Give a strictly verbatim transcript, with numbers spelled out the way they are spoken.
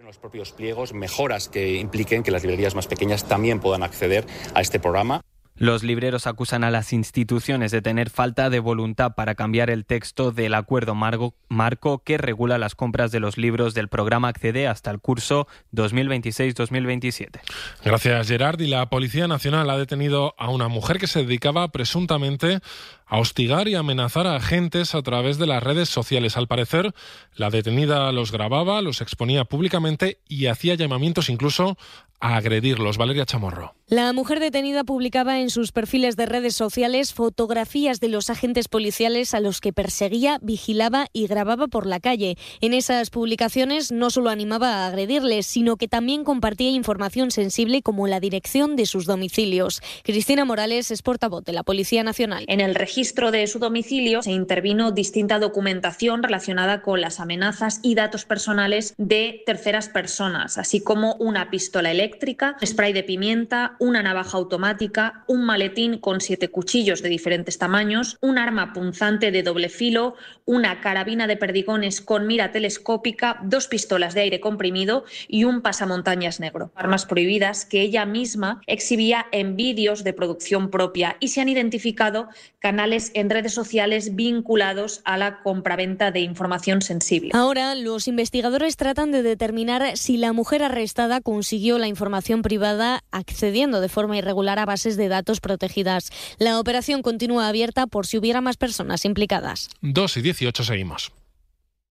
En los propios pliegos, mejoras que impliquen que las librerías más pequeñas también puedan acceder a este programa. Los libreros acusan a las instituciones de tener falta de voluntad para cambiar el texto del acuerdo marco que regula las compras de los libros del programa Accede hasta el curso dos mil veintiséis dos mil veintisiete. Gracias, Gerard. Y la Policía Nacional ha detenido a una mujer que se dedicaba presuntamente a hostigar y amenazar a agentes a través de las redes sociales. Al parecer, la detenida los grababa, los exponía públicamente y hacía llamamientos incluso a agredirlos. Valeria Chamorro. La mujer detenida publicaba en sus perfiles de redes sociales fotografías de los agentes policiales a los que perseguía, vigilaba y grababa por la calle. En esas publicaciones no solo animaba a agredirles, sino que también compartía información sensible como la dirección de sus domicilios. Cristina Morales es portavoz de la Policía Nacional. En el registro de su domicilio se intervino distinta documentación relacionada con las amenazas y datos personales de terceras personas, así como una pistola eléctrica, spray de pimienta, una navaja automática, un maletín con siete cuchillos de diferentes tamaños, un arma punzante de doble filo, una carabina de perdigones con mira telescópica, dos pistolas de aire comprimido y un pasamontañas negro. Armas prohibidas que ella misma exhibía en vídeos de producción propia, y se han identificado canales en redes sociales vinculados a la compraventa de información sensible. Ahora los investigadores tratan de determinar si la mujer arrestada consiguió la información privada accediendo de forma irregular a bases de datos protegidas. La operación continúa abierta por si hubiera más personas implicadas. dos y dieciocho seguimos.